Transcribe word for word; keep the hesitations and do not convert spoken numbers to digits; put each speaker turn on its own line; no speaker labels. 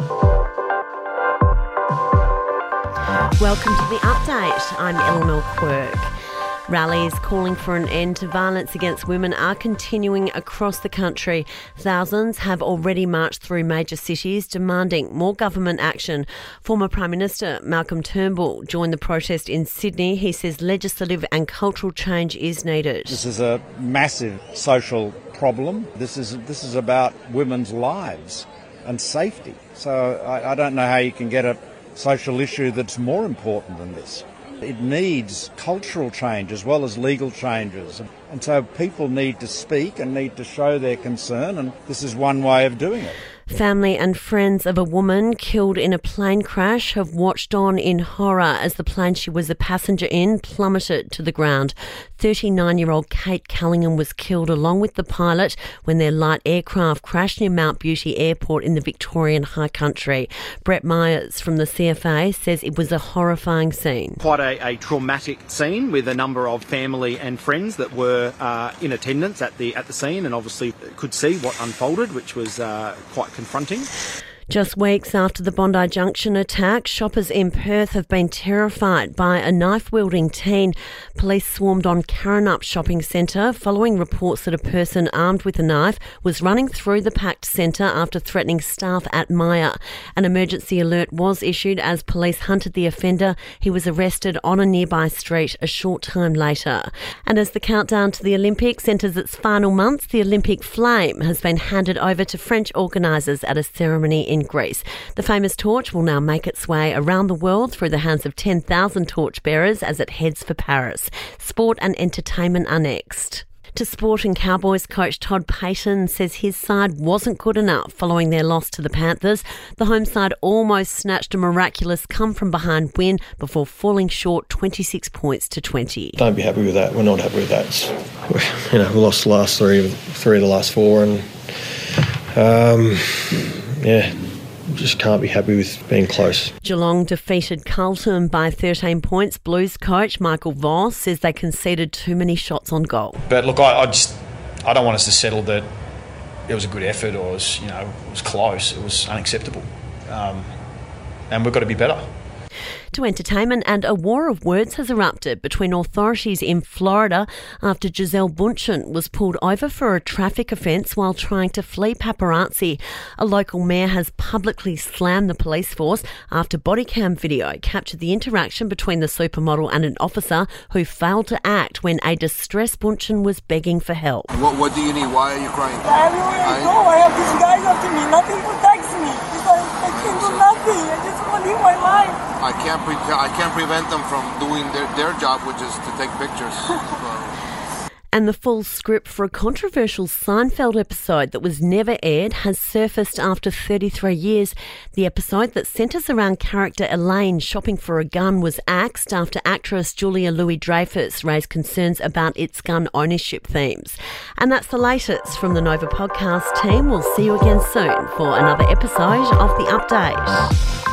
Welcome to The Update. I'm Eleanor Quirk. Rallies calling for an end to violence against women are continuing across the country. Thousands have already marched through major cities demanding more government action. Former Prime Minister Malcolm Turnbull joined the protest in Sydney. He says legislative and cultural change is needed.
This is a massive social problem. This is this is about women's lives and safety. So I, I don't know how you can get a social issue that's more important than this. It needs cultural change as well as legal changes. And so people need to speak and need to show their concern, and this is one way of doing it.
Family and friends of a woman killed in a plane crash have watched on in horror as the plane she was a passenger in plummeted to the ground. thirty-nine-year-old Kate Callingham was killed along with the pilot when their light aircraft crashed near Mount Beauty Airport in the Victorian High Country. Brett Myers from the C F A says it was a horrifying scene.
Quite a, a traumatic scene with a number of family and friends that were uh, in attendance at the at the scene and obviously could see what unfolded, which was uh, quite confronting.
Just weeks after the Bondi Junction attack, shoppers in Perth have been terrified by a knife-wielding teen. Police swarmed on Karrinyup Shopping Centre following reports that a person armed with a knife was running through the packed centre after threatening staff at Myer. An emergency alert was issued as police hunted the offender. He was arrested on a nearby street a short time later. And as the countdown to the Olympics enters its final months, the Olympic flame has been handed over to French organisers at a ceremony in Greece. The famous torch will now make its way around the world through the hands of ten thousand torchbearers as it heads for Paris. Sport and entertainment are next. To sport, and Cowboys coach Todd Payten says his side wasn't good enough following their loss to the Panthers. The home side almost snatched a miraculous come-from-behind win before falling short twenty-six points to twenty.
Don't be happy with that. We're not happy with that. It's, you know, we lost the last three, three of the last four, and um, yeah. Just can't be happy with being close.
Geelong defeated Carlton by thirteen points. Blues coach Michael Voss says they conceded too many shots on goal.
But look, I, I just I don't want us to settle that it was a good effort or it was, you know, it was close. It was unacceptable, um, and we've got to be better.
To entertainment, and a war of words has erupted between authorities in Florida after Gisele Bundchen was pulled over for a traffic offence while trying to flee paparazzi. A local mayor has publicly slammed the police force after body cam video captured the interaction between the supermodel and an officer who failed to act when a distressed Bundchen was begging for help.
What, what do you need? Why are you crying?
Everywhere I go, I have these guys after me. Nothing protects me. It's like, I can't do nothing. I just want to live my life.
I can't pre- I can't prevent them from doing their, their job, which is to take pictures. So.
And the full script for a controversial Seinfeld episode that was never aired has surfaced after thirty-three years. The episode that centres around character Elaine shopping for a gun was axed after actress Julia Louis-Dreyfus raised concerns about its gun ownership themes. And that's the latest from the Nova podcast team. We'll see you again soon for another episode of The Update.